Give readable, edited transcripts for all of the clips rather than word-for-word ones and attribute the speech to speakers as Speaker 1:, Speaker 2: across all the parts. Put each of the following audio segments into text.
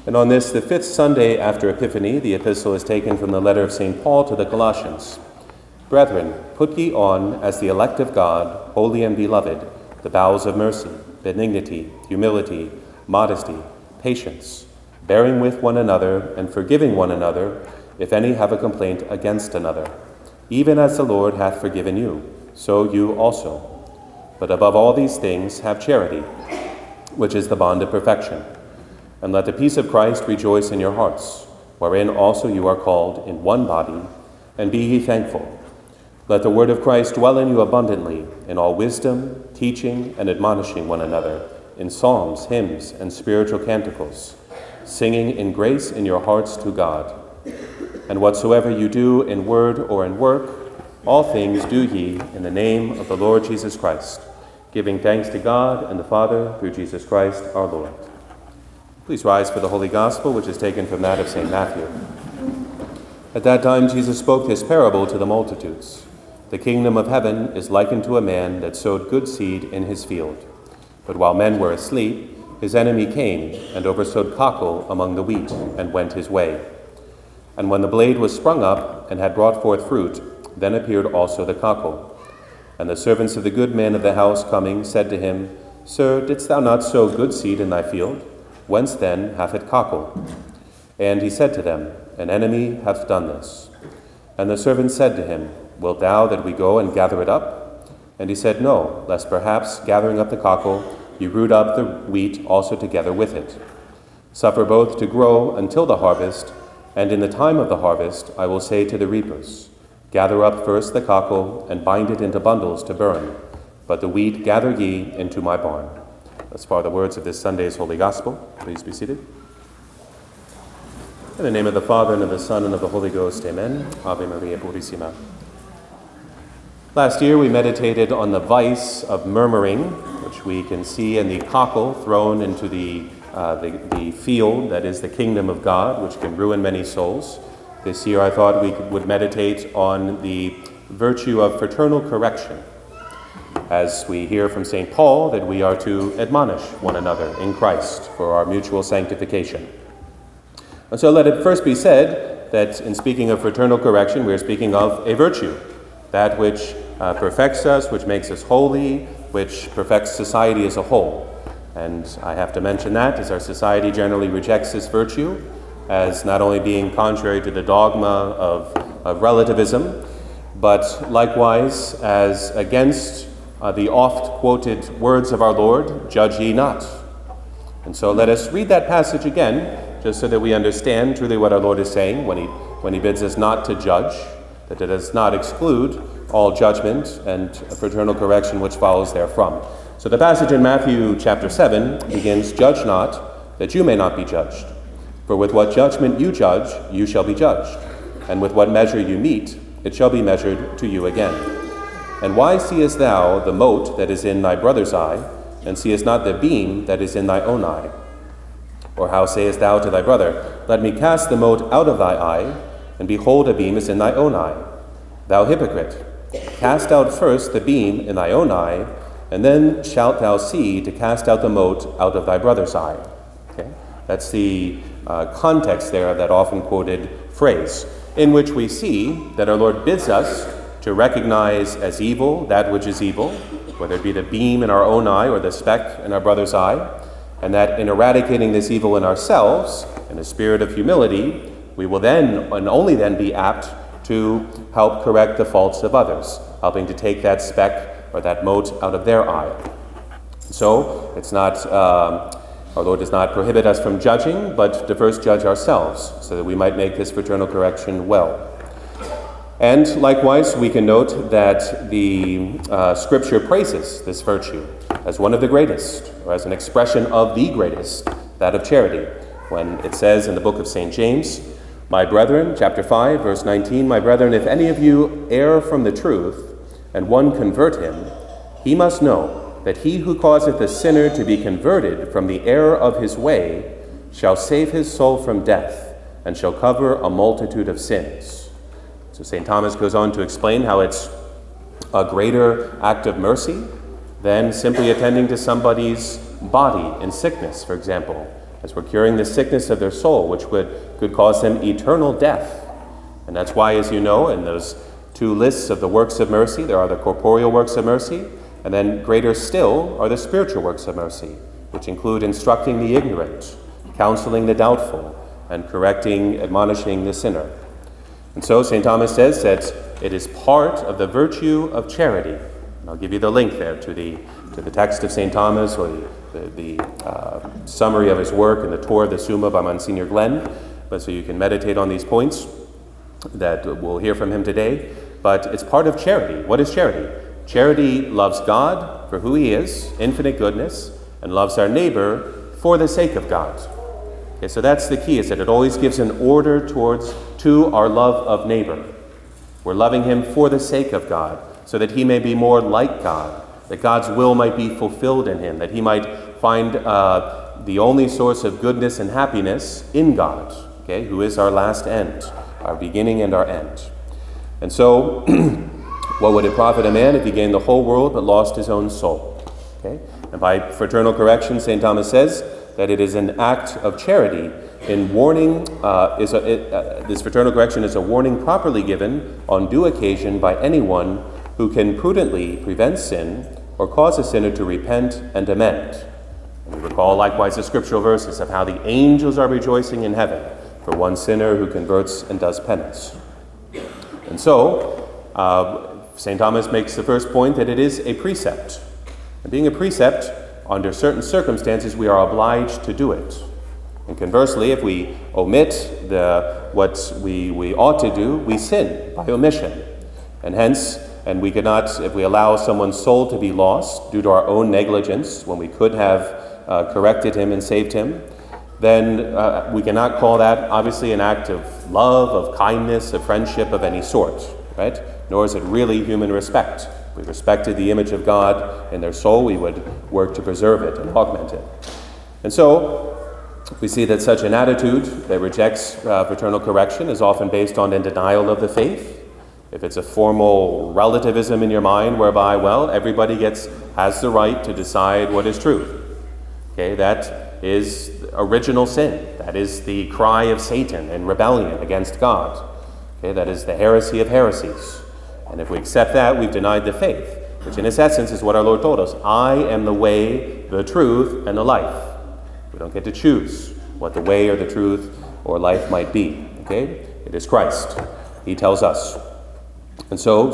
Speaker 1: And on this, the fifth Sunday after Epiphany, the epistle is taken from the letter of St. Paul to the Colossians. Brethren, put ye on, as the elect of God, holy and beloved, the bowels of mercy, benignity, humility, modesty, patience, bearing with one another and forgiving one another, if any have a complaint against another. Even as the Lord hath forgiven you, so you also. But above all these things have charity, which is the bond of perfection. And let the peace of Christ rejoice in your hearts, wherein also you are called in one body, and be ye thankful. Let the word of Christ dwell in you abundantly, in all wisdom, teaching and admonishing one another, in psalms, hymns, and spiritual canticles, singing in grace in your hearts to God. And whatsoever you do in word or in work, all things do ye in the name of the Lord Jesus Christ, giving thanks to God and the Father through Jesus Christ our Lord. Please rise for the Holy Gospel, which is taken from that of St. Matthew. At that time Jesus spoke this parable to the multitudes. The kingdom of heaven is likened to a man that sowed good seed in his field. But while men were asleep, his enemy came and oversowed cockle among the wheat and went his way. And when the blade was sprung up and had brought forth fruit, then appeared also the cockle. And the servants of the good man of the house coming said to him, Sir, didst thou not sow good seed in thy field? Whence then hath it cockled? And he said to them, An enemy hath done this. And the servants said to him, Wilt thou that we go and gather it up? And he said, No, lest perhaps, gathering up the cockle, you root up the wheat also together with it. Suffer both to grow until the harvest, and in the time of the harvest I will say to the reapers, Gather up first the cockle, and bind it into bundles to burn, but the wheat gather ye into my barn. Thus far the words of this Sunday's Holy Gospel. Please be seated. In the name of the Father, and of the Son, and of the Holy Ghost, amen. Ave Maria Purissima. Last year we meditated on the vice of murmuring, which we can see in the cockle thrown into the field, that is the kingdom of God, which can ruin many souls. This year I thought we would meditate on the virtue of fraternal correction, as we hear from St. Paul that we are to admonish one another in Christ for our mutual sanctification. And so let it first be said that in speaking of fraternal correction, we are speaking of a virtue, that which perfects us, which makes us holy, which perfects society as a whole. And I have to mention that, as our society generally rejects this virtue as not only being contrary to the dogma of relativism, but likewise as against the oft-quoted words of our Lord, judge ye not. And so let us read that passage again, just so that we understand truly what our Lord is saying when he bids us not to judge, that it does not exclude all judgment and fraternal correction which follows therefrom. So the passage in Matthew chapter 7 begins, Judge not, that you may not be judged. For with what judgment you judge, you shall be judged. And with what measure you mete, it shall be measured to you again. And why seest thou the mote that is in thy brother's eye, and seest not the beam that is in thy own eye? Or how sayest thou to thy brother, Let me cast the mote out of thy eye, and behold, a beam is in thy own eye? Thou hypocrite, cast out first the beam in thy own eye, and then shalt thou see to cast out the mote out of thy brother's eye. Okay? That's the context there of that often quoted phrase, in which we see that our Lord bids us to recognize as evil that which is evil, whether it be the beam in our own eye or the speck in our brother's eye, and that in eradicating this evil in ourselves, in a spirit of humility, we will then and only then be apt to help correct the faults of others, helping to take that speck or that mote out of their eye. So it's not, our Lord does not prohibit us from judging, but to first judge ourselves, so that we might make this fraternal correction well. And likewise, we can note that the Scripture praises this virtue as one of the greatest, or as an expression of the greatest, that of charity, when it says in the book of St. James, My brethren, chapter 5, verse 19, My brethren, if any of you err from the truth, and one convert him, he must know that he who causeth the sinner to be converted from the error of his way shall save his soul from death, and shall cover a multitude of sins. So St. Thomas goes on to explain how it's a greater act of mercy than simply attending to somebody's body in sickness, for example, as for curing the sickness of their soul, which could cause them eternal death. And that's why, as you know, in those two lists of the works of mercy, there are the corporeal works of mercy, and then greater still are the spiritual works of mercy, which include instructing the ignorant, counseling the doubtful, and correcting, admonishing the sinner. And so St. Thomas says that it is part of the virtue of charity. And I'll give you the link there to the text of St. Thomas, or the summary of his work in the Tour of the Summa by Monsignor Glenn, but so you can meditate on these points that we'll hear from him today. But it's part of charity. What is charity? Charity loves God for who he is, infinite goodness, and loves our neighbor for the sake of God. Okay, so that's the key, is that it always gives an order to our love of neighbor. We're loving him for the sake of God, so that he may be more like God, that God's will might be fulfilled in him, that he might find the only source of goodness and happiness in God, okay, who is our last end, our beginning and our end. And so, what would it profit a man if he gained the whole world but lost his own soul? Okay? And by fraternal correction, St. Thomas says that it is an act of charity in warning. This fraternal correction is a warning properly given on due occasion by anyone who can prudently prevent sin or cause a sinner to repent and amend. And we recall likewise the scriptural verses of how the angels are rejoicing in heaven for one sinner who converts and does penance. And so, St. Thomas makes the first point that it is a precept. And being a precept, under certain circumstances, we are obliged to do it. And conversely, if we omit what we ought to do, we sin by omission. And hence, and we cannot, if we allow someone's soul to be lost due to our own negligence, when we could have corrected him and saved him, then we cannot call that obviously an act of love, of kindness, of friendship of any sort, right? Nor is it really human respect. If we respected the image of God in their soul, we would work to preserve it and augment it. And so, we see that such an attitude that rejects fraternal correction is often based on a denial of the faith. If it's a formal relativism in your mind whereby, well, everybody has the right to decide what is truth. Okay, that is original sin. That is the cry of Satan and rebellion against God. Okay, that is the heresy of heresies. And if we accept that, we've denied the faith, which in its essence is what our Lord told us. I am the way, the truth, and the life. We don't get to choose what the way or the truth or life might be. Okay, it is Christ. He tells us. And so,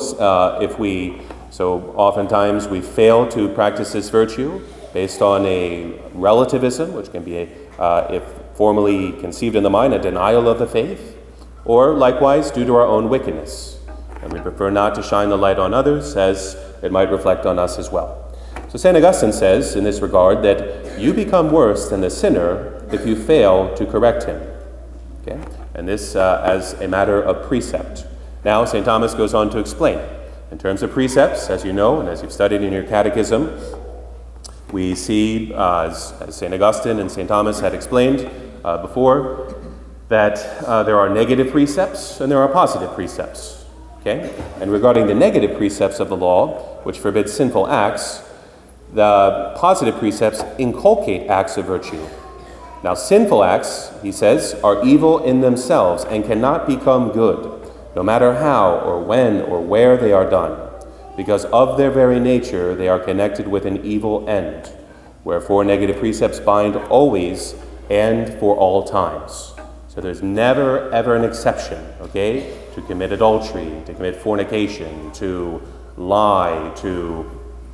Speaker 1: oftentimes we fail to practice this virtue based on a relativism, which can be, if formally conceived in the mind, a denial of the faith, or likewise due to our own wickedness. And we prefer not to shine the light on others, as it might reflect on us as well. So St. Augustine says in this regard that you become worse than the sinner if you fail to correct him. Okay? And this as a matter of precept. Now, St. Thomas goes on to explain. In terms of precepts, as you know, and as you've studied in your catechism, we see, as St. Augustine and St. Thomas had explained before, that there are negative precepts and there are positive precepts. Okay? And regarding the negative precepts of the law, which forbid sinful acts, the positive precepts inculcate acts of virtue. Now, sinful acts, he says, are evil in themselves and cannot become good, no matter how or when or where they are done, because of their very nature they are connected with an evil end. Wherefore negative precepts bind always and for all times. So there's never ever an exception, okay, to commit adultery, to commit fornication, to lie, to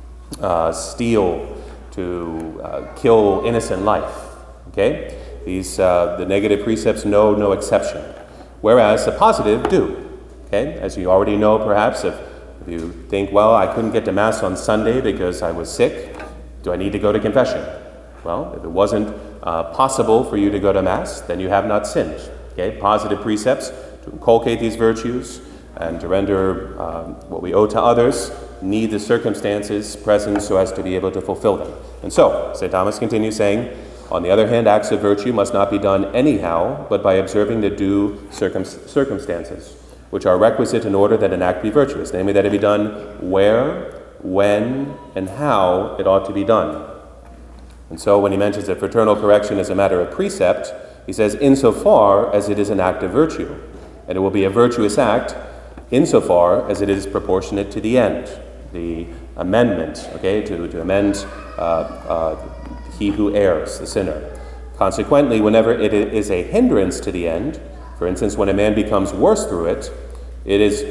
Speaker 1: steal, to kill innocent life. Okay, the negative precepts know no exception, whereas the positive do. Okay, as you already know, perhaps if you think, well, I couldn't get to Mass on Sunday because I was sick, do I need to go to confession? Well, if it wasn't possible for you to go to Mass, then you have not sinned. Okay, positive precepts to inculcate these virtues and to render what we owe to others need the circumstances present so as to be able to fulfill them. And so, St. Thomas continues saying, on the other hand, acts of virtue must not be done anyhow, but by observing the due circumstances, which are requisite in order that an act be virtuous, namely that it be done where, when, and how it ought to be done. And so when he mentions that fraternal correction is a matter of precept, he says, insofar as it is an act of virtue. And it will be a virtuous act insofar as it is proportionate to the end, the amendment, okay, to amend he who errs, the sinner. Consequently, whenever it is a hindrance to the end, for instance, when a man becomes worse through it, it is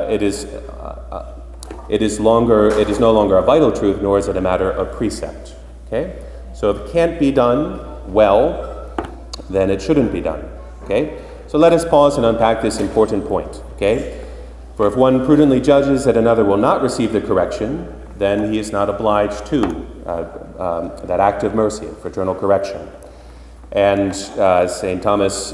Speaker 1: no longer a vital truth, nor is it a matter of precept. Okay? So if it can't be done well, then it shouldn't be done. Okay? So let us pause and unpack this important point. Okay? For if one prudently judges that another will not receive the correction, then he is not obliged to that act of mercy, fraternal correction. And St. Thomas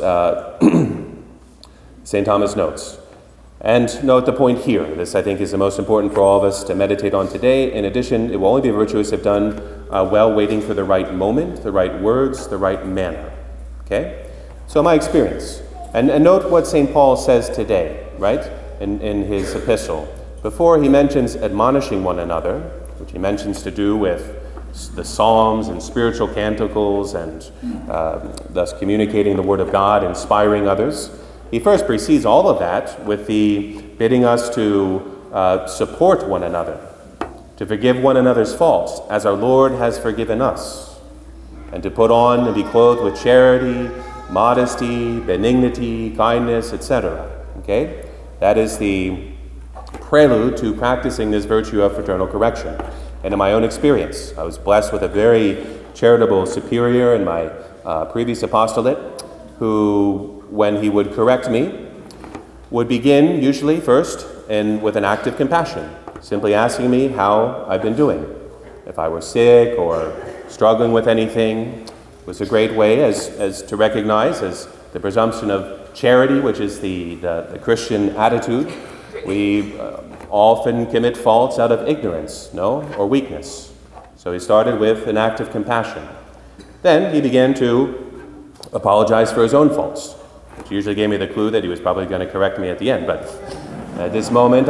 Speaker 1: notes. And note the point here. This, I think, is the most important for all of us to meditate on today. In addition, it will only be virtuous if done well, waiting for the right moment, the right words, the right manner. Okay? So my experience. And note what St. Paul says today, right, in his epistle. Before he mentions admonishing one another, which he mentions to do with the psalms and spiritual canticles and thus communicating the word of God, inspiring others, he first precedes all of that with the bidding us to support one another, to forgive one another's faults, as our Lord has forgiven us, and to put on and be clothed with charity, modesty, benignity, kindness, etc. Okay? That is the prelude to practicing this virtue of fraternal correction. And in my own experience, I was blessed with a very charitable superior in my previous apostolate who, when he would correct me, would begin usually first with an act of compassion, simply asking me how I've been doing. If I were sick or struggling with anything, it was a great way as to recognize as the presumption of charity, which is the Christian attitude. We often commit faults out of ignorance, or weakness. So he started with an act of compassion. Then he began to apologize for his own faults, which usually gave me the clue that he was probably going to correct me at the end. But at this moment,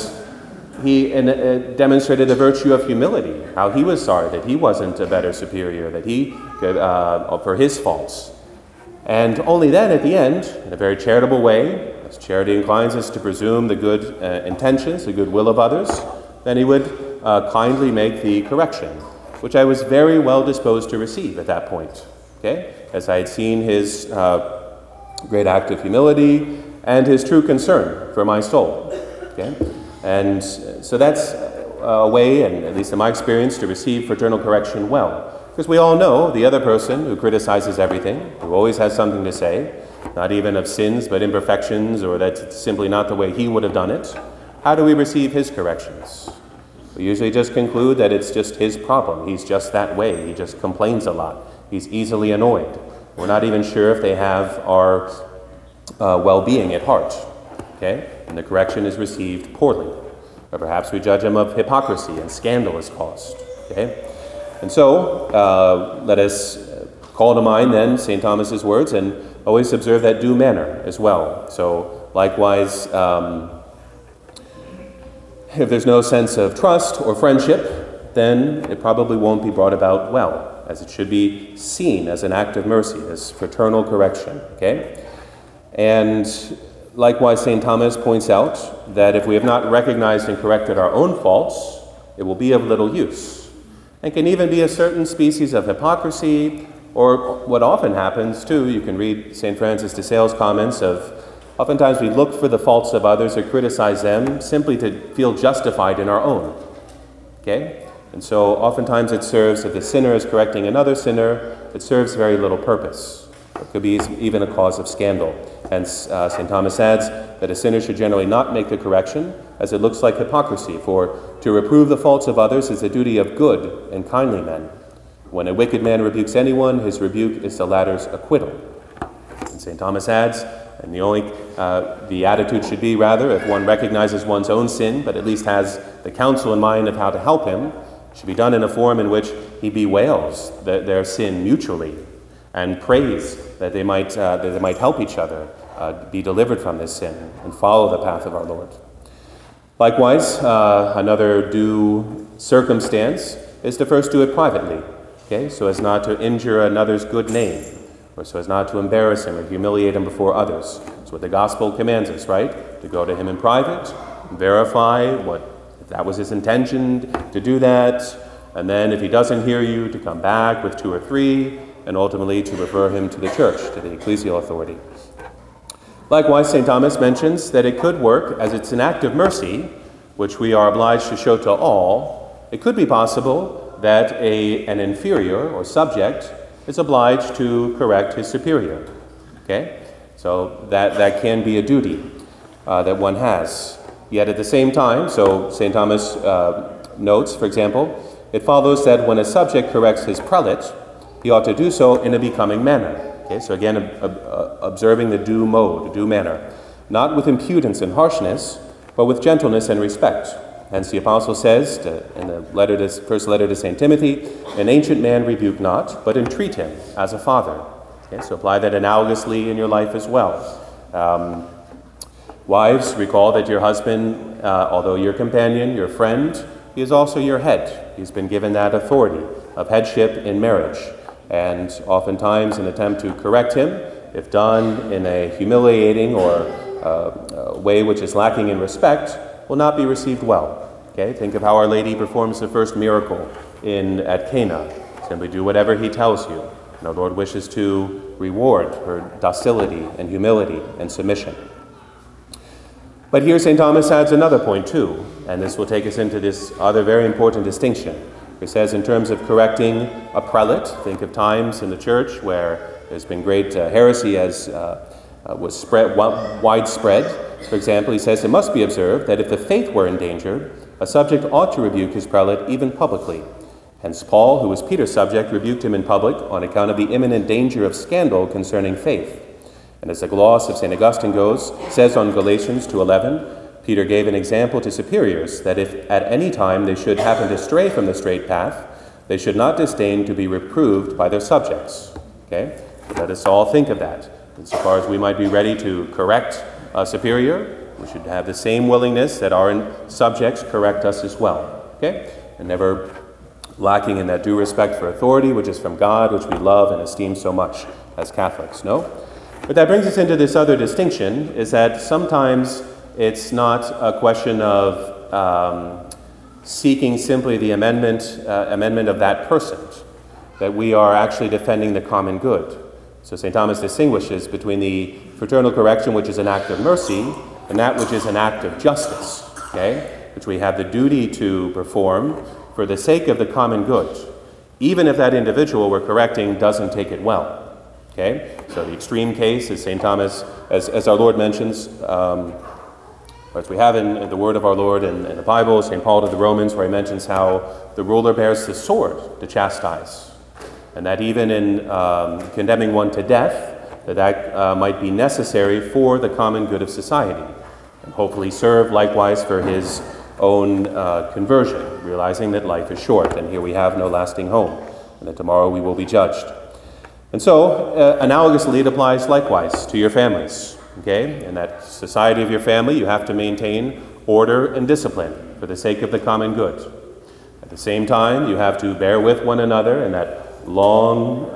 Speaker 1: he demonstrated the virtue of humility, how he was sorry that he wasn't a better superior, that he could, for his faults. And only then, at the end, in a very charitable way, as charity inclines us to presume the good intentions, the good will of others, then he would kindly make the correction, which I was very well disposed to receive at that point. Okay? As I had seen his great act of humility and his true concern for my soul. Okay? And so that's a way, and at least in my experience, to receive fraternal correction well. Because we all know the other person who criticizes everything, who always has something to say, not even of sins but imperfections, or that's simply not the way he would have done it. How do we receive his corrections? We usually just conclude that it's just his problem. He's just that way. He just complains a lot. He's easily annoyed. We're not even sure if they have our well-being at heart. Okay? And the correction is received poorly. Or perhaps we judge him of hypocrisy and scandal is caused. Okay? And so, let us call to mind then St. Thomas's words and always observe that due manner as well. So, likewise, if there's no sense of trust or friendship, then it probably won't be brought about well, as it should be seen as an act of mercy, as fraternal correction. Okay? And likewise, St. Thomas points out that if we have not recognized and corrected our own faults, it will be of little use. And can even be a certain species of hypocrisy, or what often happens too, you can read St. Francis de Sales' comments of, oftentimes we look for the faults of others or criticize them simply to feel justified in our own. Okay? And so oftentimes it serves, if the sinner is correcting another sinner, it serves very little purpose. It could be even a cause of scandal. Hence, St. Thomas adds that a sinner should generally not make the correction, as it looks like hypocrisy, for to reprove the faults of others is the duty of good and kindly men. When a wicked man rebukes anyone, his rebuke is the latter's acquittal. And St. Thomas adds, and the attitude should be rather, if one recognizes one's own sin, but at least has the counsel in mind of how to help him, it should be done in a form in which he bewails their sin mutually, and prays that they might help each other be delivered from this sin and follow the path of our Lord. Likewise, another due circumstance is to first do it privately. okay, so as not to injure another's good name, or so as not to embarrass him or humiliate him before others. That's what the gospel commands us, right? To go to him in private, verify if that was his intention to do that, and then if he doesn't hear you, to come back with 2 or 3, and ultimately to refer him to the church, to the ecclesial authority. Likewise, St. Thomas mentions that it could work as it's an act of mercy, which we are obliged to show to all. It could be possible that an inferior or subject is obliged to correct his superior. Okay? So that can be a duty that one has. Yet at the same time, so St. Thomas notes, for example, it follows that when a subject corrects his prelate, he ought to do so in a becoming manner. Okay, so again, observing the due mode, the due manner, not with impudence and harshness, but with gentleness and respect. Hence the apostle says in the first letter to St. Timothy, an ancient man rebuke not, but entreat him as a father. Okay, so apply that analogously in your life as well. Wives, recall that your husband, although your companion, your friend, he is also your head. He's been given that authority of headship in marriage. And oftentimes an attempt to correct him, if done in a humiliating or a way which is lacking in respect, will not be received well. Okay? Think of how Our Lady performs the first miracle at Cana. Simply do whatever he tells you. And our Lord wishes to reward her docility and humility and submission. But here St. Thomas adds another point too, and this will take us into this other very important distinction. He says in terms of correcting a prelate, think of times in the church where there's been great heresy as was widespread. For example, he says it must be observed that if the faith were endangered, a subject ought to rebuke his prelate even publicly. Hence Paul, who was Peter's subject, rebuked him in public on account of the imminent danger of scandal concerning faith. And as the gloss of St. Augustine says on Galatians 2:11, Peter gave an example to superiors that if at any time they should happen to stray from the straight path, they should not disdain to be reproved by their subjects. Okay? Let us all think of that. Insofar as we might be ready to correct a superior, we should have the same willingness that our subjects correct us as well. Okay? And never lacking in that due respect for authority, which is from God, which we love and esteem so much as Catholics. No? But that brings us into this other distinction, is that sometimes it's not a question of seeking simply the amendment of that person, that we are actually defending the common good. So St. Thomas distinguishes between the fraternal correction, which is an act of mercy, and that which is an act of justice, okay, which we have the duty to perform for the sake of the common good, even if that individual we're correcting doesn't take it well. Okay, so the extreme case is St. Thomas, as our Lord mentions, as we have in the word of our Lord in the Bible, St. Paul to the Romans, where he mentions how the ruler bears the sword to chastise, and that even in condemning one to death, that might be necessary for the common good of society, and hopefully serve likewise for his own conversion, realizing that life is short, and here we have no lasting home, and that tomorrow we will be judged. And so, analogously, it applies likewise to your families. Okay? In that society of your family, you have to maintain order and discipline for the sake of the common good. At the same time, you have to bear with one another in that long,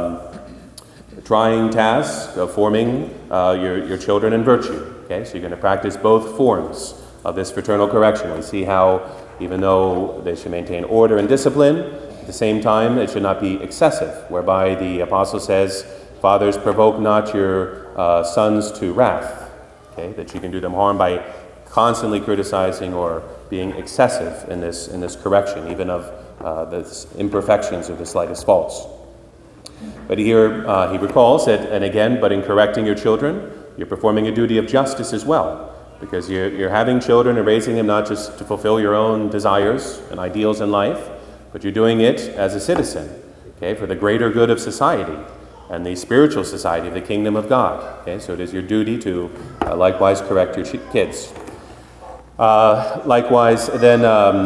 Speaker 1: trying task of forming your children in virtue. Okay? So you're going to practice both forms of this fraternal correction. We see how, even though they should maintain order and discipline, at the same time, it should not be excessive, whereby the apostle says, fathers, provoke not your sons to wrath, okay? That you can do them harm by constantly criticizing or being excessive in this correction, even of the imperfections or the slightest faults. But here he recalls that, and again, but in correcting your children, you're performing a duty of justice as well, because you're having children and raising them not just to fulfill your own desires and ideals in life, but you're doing it as a citizen, okay, for the greater good of society and the spiritual society of the kingdom of God. Okay, so it is your duty to likewise correct your kids. Likewise, then,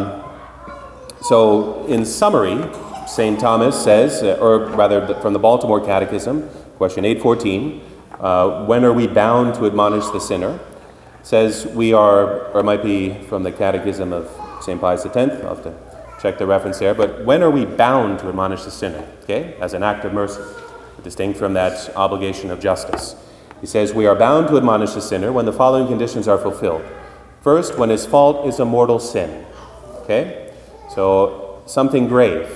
Speaker 1: so in summary, St. Thomas says, or rather from the Baltimore Catechism, question 814, when are we bound to admonish the sinner? Says we are, or it might be from the Catechism of St. Pius X, I'll have to check the reference there. But when are we bound to admonish the sinner? Okay, as an act of mercy, distinct from that obligation of justice. He says, we are bound to admonish the sinner when the following conditions are fulfilled. First, when his fault is a mortal sin. Okay, so something grave.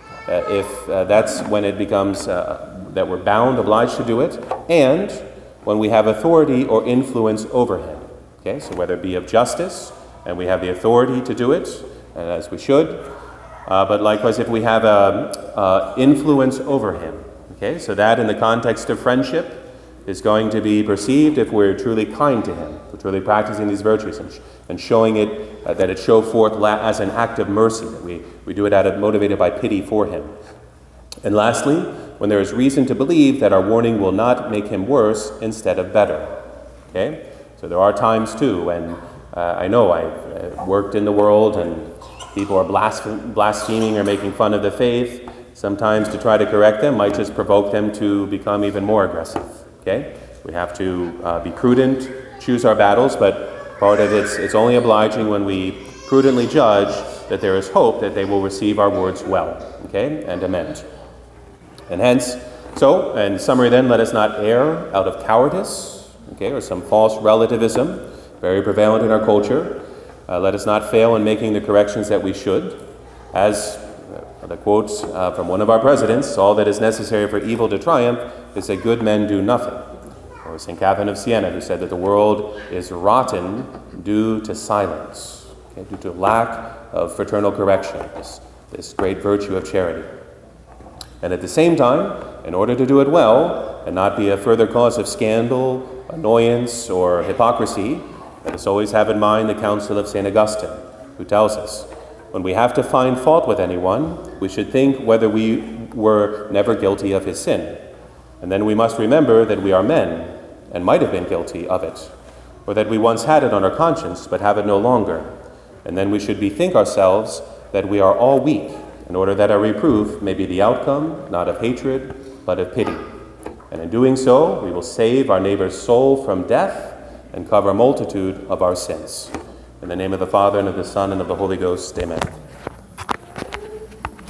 Speaker 1: If that's when it becomes that we're bound, obliged to do it, and when we have authority or influence over him. Okay, so whether it be of justice, and we have the authority to do it, as we should, but likewise if we have influence over him. Okay, so that in the context of friendship is going to be perceived if we're truly kind to him, we're truly practicing these virtues and showing it, that it show forth as an act of mercy, that we do it motivated by pity for him. And lastly, when there is reason to believe that our warning will not make him worse instead of better. Okay, so there are times too when I know I've worked in the world and people are blaspheming or making fun of the faith. Sometimes to try to correct them might just provoke them to become even more aggressive. Okay, we have to be prudent, choose our battles, but part of it's only obliging when we prudently judge that there is hope that they will receive our words well, okay, and amend. And hence, so in summary then, let us not err out of cowardice, okay, or some false relativism, very prevalent in our culture. Let us not fail in making the corrections that we should, as the quotes from one of our presidents, all that is necessary for evil to triumph is that good men do nothing. Or St. Catherine of Siena, who said that the world is rotten due to silence, okay, due to lack of fraternal correction, this great virtue of charity. And at the same time, in order to do it well and not be a further cause of scandal, annoyance, or hypocrisy, let us always have in mind the counsel of St. Augustine, who tells us, when we have to find fault with anyone, we should think whether we were never guilty of his sin. And then we must remember that we are men and might have been guilty of it, or that we once had it on our conscience but have it no longer. And then we should bethink ourselves that we are all weak, in order that our reproof may be the outcome, not of hatred, but of pity. And in doing so, we will save our neighbor's soul from death and cover a multitude of our sins. In the name of the Father, and of the Son, and of the Holy Ghost, amen.